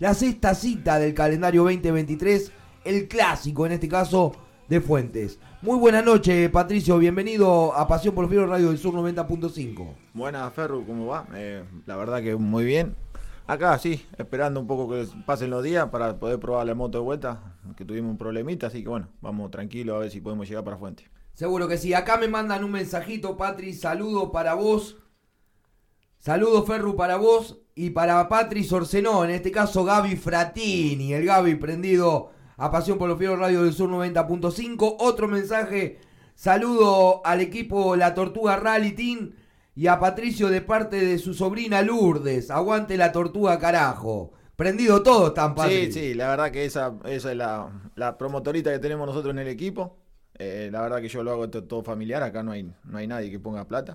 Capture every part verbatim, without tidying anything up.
la sexta cita del calendario veinte veintitrés, el clásico en este caso de Fuentes. Muy buenas noches, Patricio, bienvenido a Pasión por los Fierros Radio del Sur noventa punto cinco. Buenas, Ferru, ¿cómo va? Eh, la verdad que muy bien. Acá sí, esperando un poco que pasen los días para poder probar la moto de vuelta, que tuvimos un problemita, así que bueno, vamos tranquilos a ver si podemos llegar para Fuentes. Seguro que sí. Acá me mandan un mensajito, Patri, saludo para vos. Saludo, Ferru, para vos y para Patri Sorcenó, en este caso Gaby Fratini, el Gaby prendido a Pasión por los Fierros Radio del Sur noventa punto cinco. Otro mensaje, saludo al equipo La Tortuga Rally Team y a Patricio de parte de su sobrina Lourdes. Aguante la Tortuga, carajo. Prendido todo están, Patri. Sí, sí, la verdad que esa, esa es la, la promotorita que tenemos nosotros en el equipo. Eh, la verdad que yo lo hago todo, todo familiar, acá no hay, no hay nadie que ponga plata.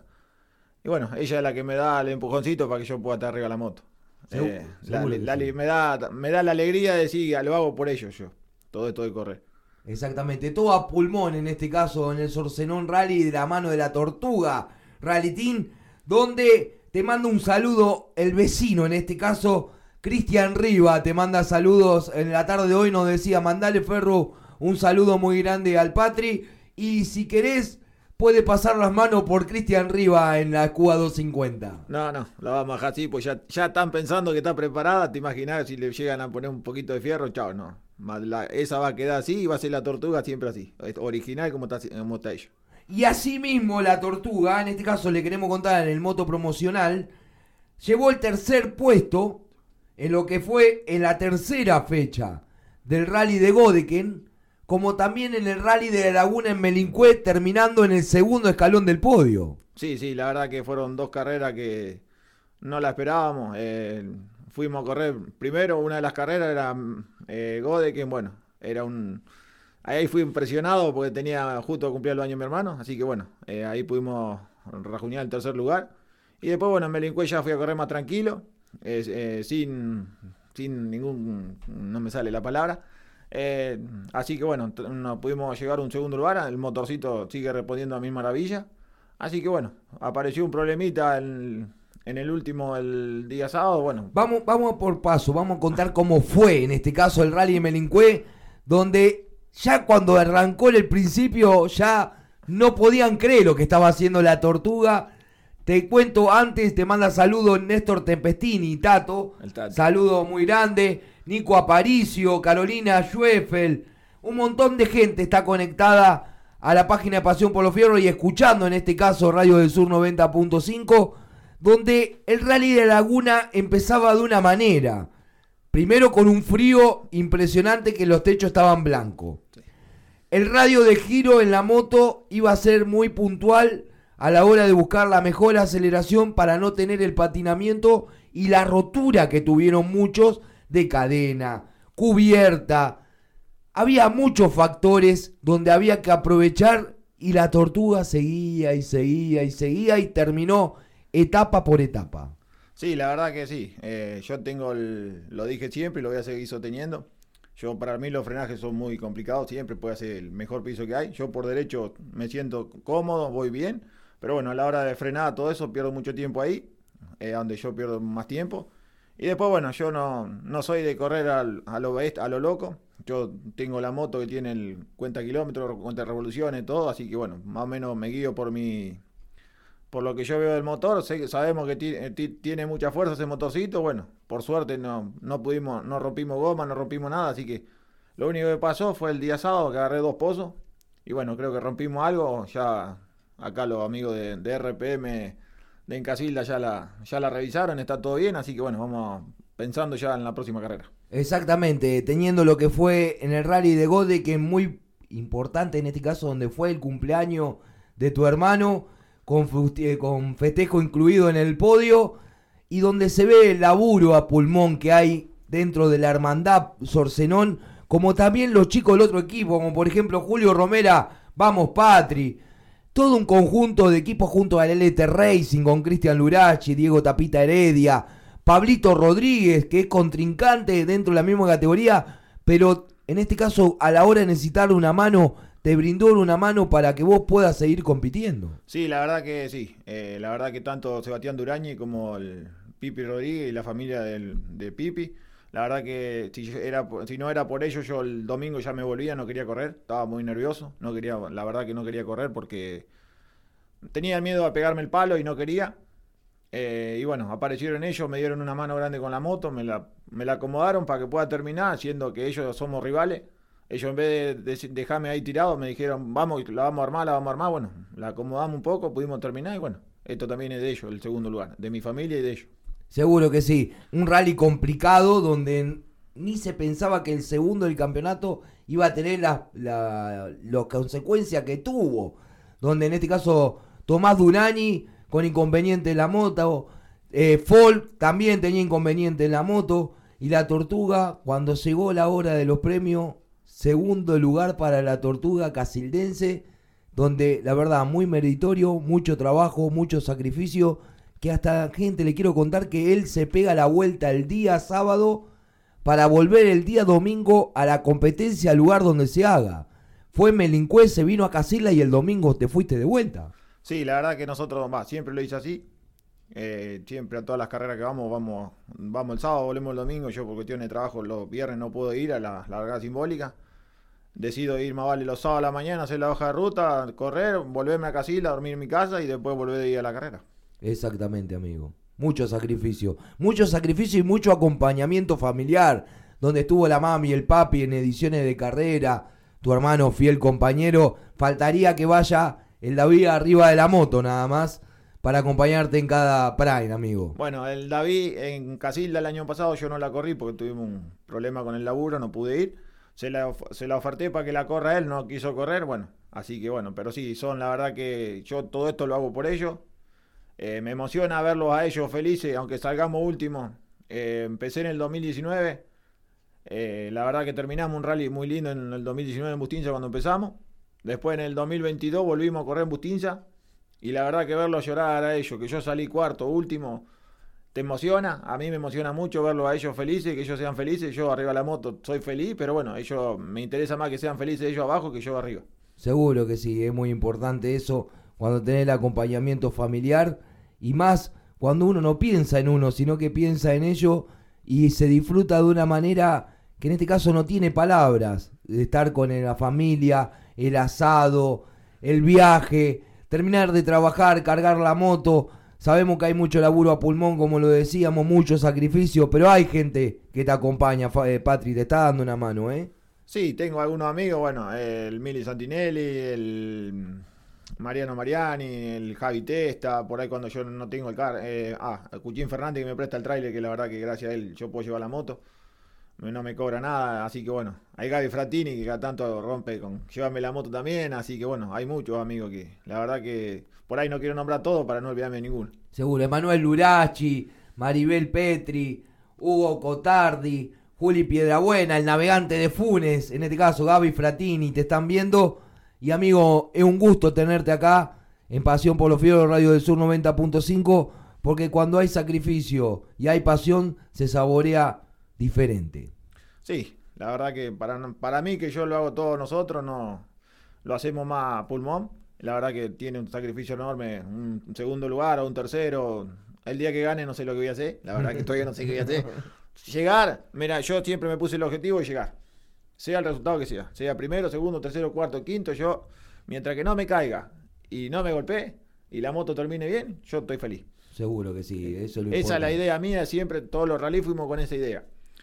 Y bueno, ella es la que me da el empujoncito para que yo pueda estar arriba de la moto. Seguro, eh, seguro la, la, sí. me, da, me da la alegría de decir, lo hago por ellos yo. Todo esto de correr. Exactamente, todo a pulmón en este caso en el Sorcenón Rally de la mano de la Tortuga Rally Team, donde te manda un saludo el vecino, en este caso Cristian Riva, te manda saludos en la tarde de hoy, nos decía, mandale, Ferro, un saludo muy grande al Patri, y si querés puede pasar las manos por Cristian Riva en la Q A doscientos cincuenta. No, no, la vamos a dejar así, pues ya, ya están pensando que está preparada, te imaginas si le llegan a poner un poquito de fierro, chao, no. La, esa va a quedar así y va a ser la Tortuga siempre así, original como está, como está ella. Y así mismo la Tortuga, en este caso le queremos contar en el moto promocional, llevó el tercer puesto en lo que fue en la tercera fecha del Rally de Godeken, como también en el Rally de la Laguna en Melincue, terminando en el segundo escalón del podio. Sí, sí, la verdad que fueron dos carreras que no la esperábamos. Eh, fuimos a correr primero, una de las carreras era eh, Godeken, bueno, era un... Ahí fui impresionado porque tenía justo cumplir los años mi hermano, así que bueno, eh, ahí pudimos rajuñar el tercer lugar. Y después, bueno, en Melincue ya fui a correr más tranquilo, eh, eh, sin, sin ningún... no me sale la palabra. Eh, así que bueno, t- no pudimos llegar a un segundo lugar, el motorcito sigue respondiendo a mil maravillas, así que bueno, apareció un problemita en, en el último, el día sábado, bueno. Vamos, vamos por paso, vamos a contar cómo fue en este caso el Rally de Melincue, donde ya cuando arrancó en el principio ya no podían creer lo que estaba haciendo la Tortuga. Te cuento antes, te manda saludos Néstor Tempestini, Tato, El Tato. saludo muy grande, Nico Aparicio, Carolina Schweffel, un montón de gente está conectada a la página de Pasión por los Fierros y escuchando en este caso Radio del Sur noventa punto cinco, donde el Rally de Laguna empezaba de una manera, primero con un frío impresionante que los techos estaban blancos. El radio de giro en la moto iba a ser muy puntual a la hora de buscar la mejor aceleración para no tener el patinamiento y la rotura que tuvieron muchos de cadena, cubierta. Había muchos factores donde había que aprovechar y la Tortuga seguía y seguía y seguía y terminó etapa por etapa. Sí, la verdad que sí, eh, yo tengo, el, lo dije siempre y lo voy a seguir sosteniendo. Yo, para mí los frenajes son muy complicados, siempre puede ser el mejor piso que hay. Yo por derecho me siento cómodo, voy bien. Pero bueno, a la hora de frenar todo eso pierdo mucho tiempo ahí, eh, donde yo pierdo más tiempo. Y después, bueno, yo no, no soy de correr al, a, lo, a lo loco. Yo tengo la moto que tiene el cuenta kilómetros, cuenta revoluciones, todo. Así que bueno, más o menos me guío por mi, por lo que yo veo del motor. Sé, sabemos que t- t- tiene mucha fuerza ese motorcito. Bueno, por suerte no, no pudimos, no rompimos goma, no rompimos nada. Así que lo único que pasó fue el día sábado que agarré dos pozos. Y bueno, creo que rompimos algo, ya... Acá los amigos de, de R P M de Encasilda ya la, ya la revisaron, está todo bien, así que bueno, vamos pensando ya en la próxima carrera. Exactamente, teniendo lo que fue en el Rally de Gode, que es muy importante en este caso, donde fue el cumpleaños de tu hermano, con, con festejo incluido en el podio, y donde se ve el laburo a pulmón que hay dentro de la hermandad Sorcenón, como también los chicos del otro equipo, como por ejemplo Julio Romera, vamos Patri, todo un conjunto de equipos junto al L T Racing con Cristian Lurachi, Diego Tapita Heredia, Pablito Rodríguez, que es contrincante dentro de la misma categoría, pero en este caso a la hora de necesitar una mano, te brindó una mano para que vos puedas seguir compitiendo. Sí, la verdad que sí, eh, la verdad que tanto Sebastián Durañi como el Pipi Rodríguez y la familia del, de Pipi La verdad que si, era, si no era por ello, yo el domingo ya me volvía, no quería correr, estaba muy nervioso, no quería, la verdad que no quería correr porque tenía miedo a pegarme el palo y no quería. Eh, y bueno, aparecieron ellos, me dieron una mano grande con la moto, me la, me la acomodaron para que pueda terminar, siendo que ellos somos rivales. Ellos en vez de, de dejarme ahí tirado, me dijeron, vamos, la vamos a armar, la vamos a armar. Bueno, la acomodamos un poco, pudimos terminar y bueno, esto también es de ellos, el segundo lugar, de mi familia y de ellos. Seguro que sí. Un rally complicado donde ni se pensaba que el segundo del campeonato iba a tener las la, la consecuencias que tuvo. Donde en este caso Tomás Dunani con inconveniente en la moto, eh, Folk también tenía inconveniente en la moto, y la Tortuga, cuando llegó la hora de los premios, segundo lugar para la Tortuga casildense, donde la verdad muy meritorio, mucho trabajo, mucho sacrificio, que hasta gente le quiero contar que él se pega la vuelta el día sábado para volver el día domingo a la competencia, al lugar donde se haga. Fue Melincue, se vino a Casilda y el domingo te fuiste de vuelta. Sí, la verdad que nosotros, va, siempre lo hice así. Eh, siempre a todas las carreras que vamos, vamos vamos el sábado, volvemos el domingo. Yo por cuestiones de trabajo los viernes no puedo ir a la, la largada simbólica. Decido ir más vale los sábados a la mañana, hacer la hoja de ruta, correr, volverme a Casilda, dormir en mi casa y después volver a ir a la carrera. Exactamente, amigo. Mucho sacrificio. Mucho sacrificio y mucho acompañamiento familiar. Donde estuvo la mami y el papi en ediciones de carrera. Tu hermano, fiel compañero. Faltaría que vaya el David arriba de la moto nada más para acompañarte en cada prime, amigo. Bueno, el David en Casilda el año pasado yo no la corrí porque tuvimos un problema con el laburo, no pude ir. Se la, se la oferté para que la corra él, no quiso correr, bueno. Así que bueno, pero sí, son la verdad que yo todo esto lo hago por ellos. Eh, me emociona verlos a ellos felices, aunque salgamos últimos. Eh, empecé en el dos mil diecinueve. Eh, la verdad que terminamos un rally muy lindo en el dos mil diecinueve en Bustinza cuando empezamos. Después en el dos mil veintidós volvimos a correr en Bustinza. Y la verdad que verlos llorar a ellos, que yo salí cuarto, último, te emociona. A mí me emociona mucho verlos a ellos felices, que ellos sean felices. Yo arriba de la moto soy feliz, pero bueno, ellos me interesa más que sean felices ellos abajo que yo arriba. Seguro que sí, es muy importante eso cuando tenés el acompañamiento familiar, y más cuando uno no piensa en uno, sino que piensa en ello y se disfruta de una manera que en este caso no tiene palabras, de estar con la familia, el asado, el viaje, terminar de trabajar, cargar la moto. Sabemos que hay mucho laburo a pulmón, como lo decíamos, mucho sacrificio, pero hay gente que te acompaña, eh, Patri, te está dando una mano, ¿eh? Sí, tengo algunos amigos, bueno, el Mili Santinelli, el Mariano Mariani, el Javi Testa, por ahí cuando yo no tengo el car, eh, ah, el Cuchín Fernández que me presta el tráiler, que la verdad que gracias a él yo puedo llevar la moto, no me cobra nada, así que bueno, hay Gaby Frattini que cada tanto rompe con llévame la moto también, así que bueno, hay muchos amigos que la verdad que por ahí no quiero nombrar todos para no olvidarme de ninguno. Seguro, Emanuel Lurachi, Maribel Petri, Hugo Cotardi, Juli Piedrabuena, el navegante de Funes, en este caso Gaby Frattini, te están viendo. Y amigo, es un gusto tenerte acá en Pasión por los Fierros, Radio del Sur noventa punto cinco, porque cuando hay sacrificio y hay pasión, se saborea diferente. Sí, la verdad que para, para mí, que yo lo hago todos nosotros, no lo hacemos más a pulmón. La verdad que tiene un sacrificio enorme, un segundo lugar o un tercero. El día que gane no sé lo que voy a hacer, la verdad que todavía no sé qué voy a hacer. Llegar, mira, yo siempre me puse el objetivo de llegar, sea el resultado que sea, sea primero, segundo, tercero, cuarto, quinto, yo, mientras que no me caiga y no me golpee y la moto termine bien, yo estoy feliz. Seguro que sí, eso es lo Esa importante. es la idea mía, siempre todos los rallies fuimos con esa idea.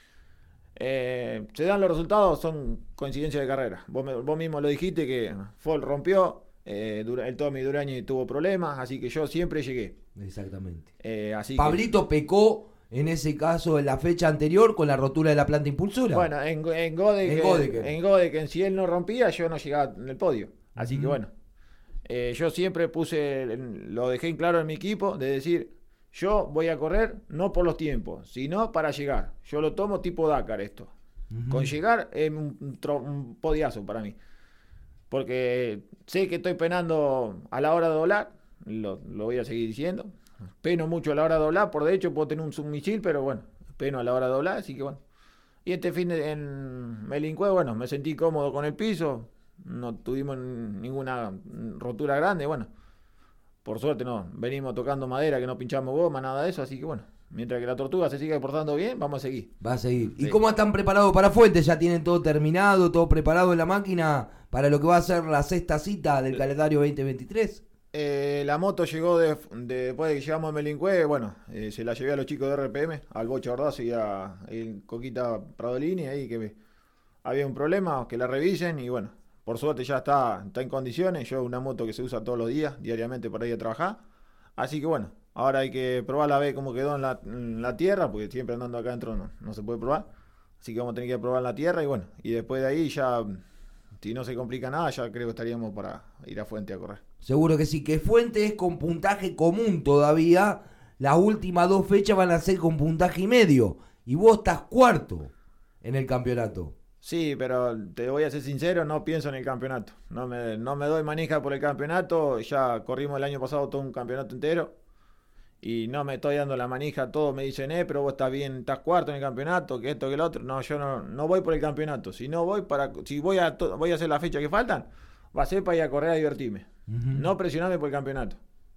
Eh, se dan los resultados, son coincidencias de carrera. Vos, me, vos mismo lo dijiste que Folk rompió, eh, el Tommy Durañi tuvo problemas, así que yo siempre llegué. Exactamente. Eh, así Pablito que... pecó en ese caso en la fecha anterior con la rotura de la planta impulsora. Bueno, en, en Godek, en, Godek. en Godek, en si él no rompía, yo no llegaba en el podio. Así mm. que bueno, eh, yo siempre puse, lo dejé en claro en mi equipo, de decir, yo voy a correr no por los tiempos, sino para llegar. Yo lo tomo tipo Dakar esto. Uh-huh. Con llegar es un, un podiazo para mí. Porque sé que estoy penando a la hora de doblar, lo, lo voy a seguir diciendo. Peno mucho a la hora de doblar, por de hecho puedo tener un submisil, pero bueno, peno a la hora de doblar, así que bueno. Y este fin de, en Melincue, bueno, me sentí cómodo con el piso, no tuvimos ninguna rotura grande, bueno, por suerte no, venimos tocando madera, que no pinchamos goma, nada de eso, así que bueno, Mientras que la Tortuga se siga portando bien, vamos a seguir. Va a seguir. ¿Y Sí. cómo están preparados para Fuentes? ¿Ya tienen todo terminado, todo preparado en la máquina para lo que va a ser la sexta cita del calendario veinte veintitrés? Eh, la moto llegó de, de- después de que llegamos a Melincue, bueno, eh, se la llevé a los chicos de R P M, al Bocho Ordazo y a el Coquita Pradolini, ahí que me- había un problema, que la revisen y bueno, por suerte ya está, está en condiciones. Yo una moto que se usa todos los días, diariamente para ir a trabajar. Así que bueno, ahora hay que probarla a ver cómo quedó en la, en la tierra, porque siempre andando acá adentro no, no se puede probar. Así que vamos a tener que probar en la tierra y bueno, y después de ahí ya, si no se complica nada, ya creo que estaríamos para ir a Fuente a correr. Seguro que sí, que Fuentes con puntaje común todavía. Las últimas dos fechas van a ser con puntaje y medio. Y vos estás cuarto en el campeonato. Sí, pero te voy a ser sincero, no pienso en el campeonato. No me, no me doy manija por el campeonato. Ya corrimos el año pasado todo un campeonato entero. Y no me estoy dando la manija. Todos me dicen, eh, pero vos estás bien, estás cuarto en el campeonato, que esto, que el otro. No, yo no, no voy por el campeonato. Si no voy para, si voy a, to- voy a hacer la fecha que faltan, va a ser para ir a correr a divertirme. Ujú. No presionarme por el campeonato.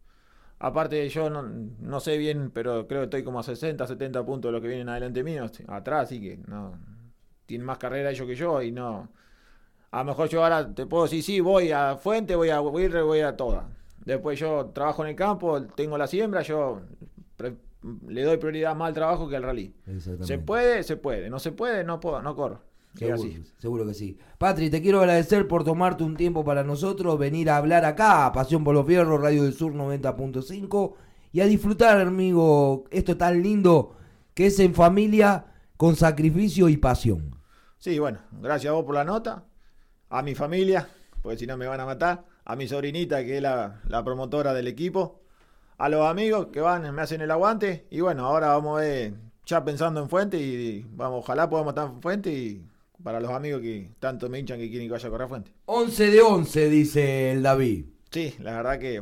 Aparte, yo no, no sé bien, pero creo que estoy como a sesenta, setenta puntos de los que vienen adelante mío. Atrás, así que no. Tienen más carrera ellos que yo y no. A lo mejor yo ahora te puedo decir, sí, voy a Fuente, voy a Huirre, voy a toda. Después yo trabajo en el campo, tengo la siembra, yo pre- le doy prioridad más al trabajo que al rally. Exactamente. Se puede, se puede. No se puede, no puedo, no corro. Es Seguro, así. seguro que sí. Patri, te quiero agradecer por tomarte un tiempo para nosotros, venir a hablar acá, a Pasión por los Fierros, Radio del Sur noventa punto cinco, y a disfrutar, amigo, esto tan lindo que es en familia, con sacrificio y pasión. Sí, bueno, gracias a vos por la nota, a mi familia, porque si no me van a matar, a mi sobrinita que es la, la promotora del equipo, a los amigos que van, me hacen el aguante, y bueno, ahora vamos a ver, ya pensando en Fuente, y vamos, ojalá podamos estar en Fuente, y para los amigos que tanto me hinchan que quieren que vaya a correr a Fuente. once de once, dice el David. Sí, la verdad que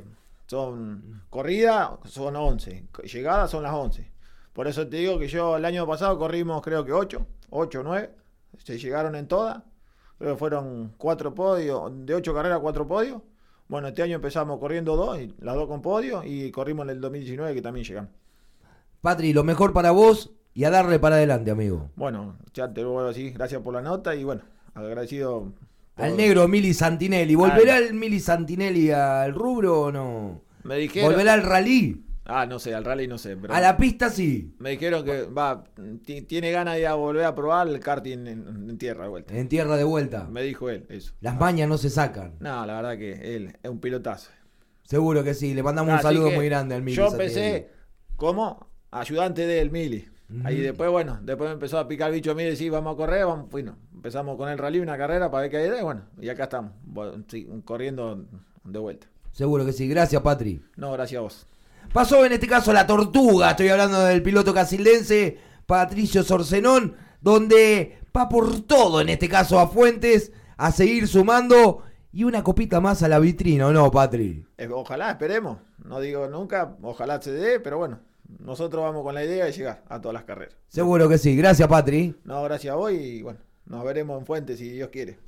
son corridas, son once, llegadas son las once. Por eso te digo que yo el año pasado corrimos creo que ocho, ocho o nueve, se llegaron en todas, creo que fueron cuatro podios, de ocho carreras cuatro podios. Bueno, este año empezamos corriendo dos, y las dos con podio, y corrimos en el dos mil diecinueve que también llegamos. Patri, lo mejor para vos y a darle para adelante, amigo. Bueno, ya te lo vuelvo a decir, gracias por la nota y bueno, agradecido. por- Al negro Mili Santinelli. ¿Volverá el Mili Santinelli al rubro o no? Me dijeron. ¿Volverá al rally? Ah, no sé, al rally no sé, pero. A la pista sí. Me dijeron que va, ti- tiene ganas de ir a volver a probar el karting en, en tierra de vuelta. En tierra de vuelta. Me dijo él, eso. Las mañas no se sacan. No, la verdad que él es un pilotazo. Seguro que sí. Le mandamos un Así saludo que muy grande al Mili Yo Santinelli. empecé como ayudante del Mili. Ahí después, bueno, después me empezó a picar el bicho a mí y decir, vamos a correr, vamos, bueno, empezamos con el rally, una carrera para ver qué hay de, bueno, y acá estamos, bueno, sí, corriendo de vuelta. Seguro que sí. Gracias, Patri. No, gracias a vos. Pasó en este caso la Tortuga. Estoy hablando del piloto casildense Patricio Sorcenón, donde va por todo, en este caso a Fuentes, a seguir sumando y una copita más a la vitrina, ¿o no, Patri? Eh, Ojalá, esperemos, no digo nunca, ojalá se dé, pero bueno, nosotros vamos con la idea de llegar a todas las carreras. Seguro que sí. Gracias, Patri. No, gracias a vos y bueno, nos veremos en Fuentes si Dios quiere.